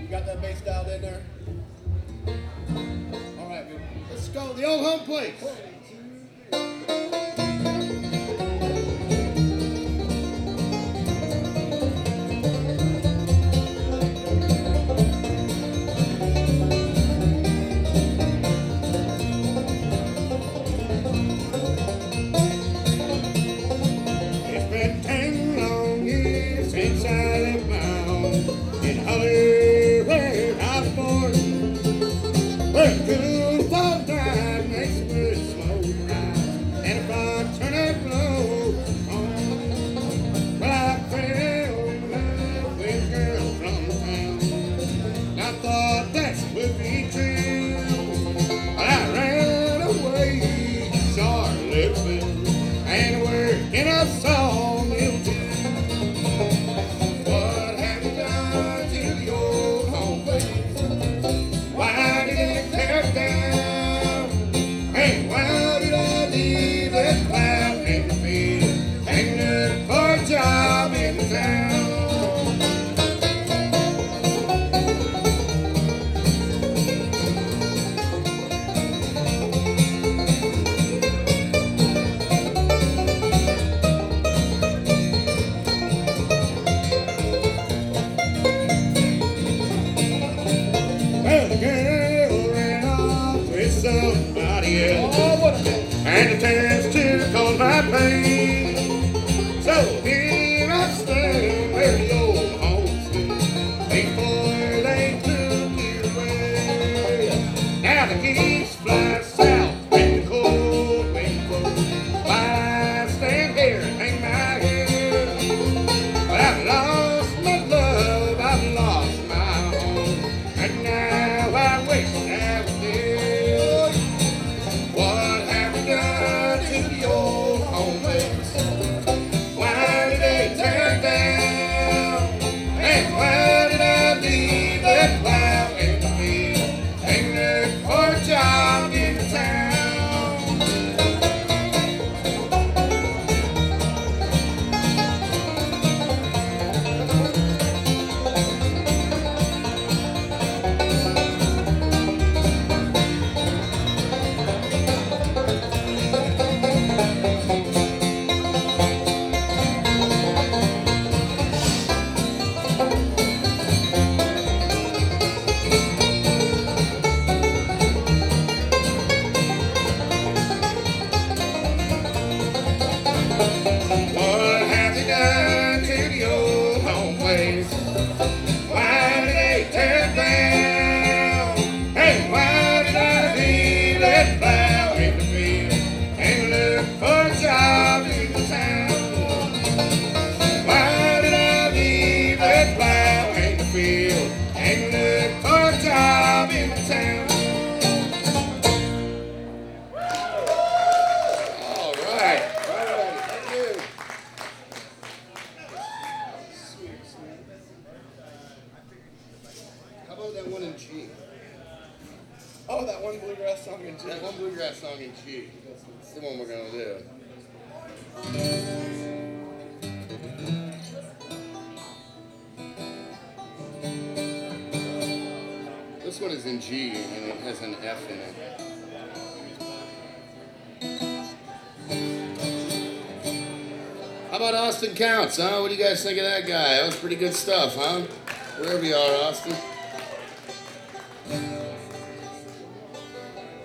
got that bass dialed in there? All right, let's go. The old home place. It's been 10 long years since I left my home in Hollywood, where I was born. Where cool fall night makes me slow rise, and if I turn that glow on, well, I fell in love with a girl from town. And I thought that would be true, but I ran away to Charlottesville and worked in a sawmill too. What have you done to the old home place? Why did it tear down? Hey, why did I leave that plow in the field and look for a job in the town? Well, the girl ran off with somebody else, and the test to cause my pain. So here I stand where the old home stood before they took it away. Now the geese fly south and the cold wind blows, while I stand here and hang my head. But I've lost my love, I've lost my home, and now I wish I was dead. What have you done to the old home place? Why did they tear it down? And why did I leave that plow in the field and look for a job in the town? What have they done to the old home place? Why did they tear it down? Hey, why did I leave that plow in the field and look for a job in the town? Why did I leave that plow in the field and look for a job in the town? All right. Thank you. How about that one in G? Oh, that one bluegrass song in G. That one bluegrass song in G. That's the one we're gonna do. This one is in G and it has an F in it. How about Austin Counts, huh? What do you guys think of that guy? That was pretty good stuff, huh? Wherever you are, Austin.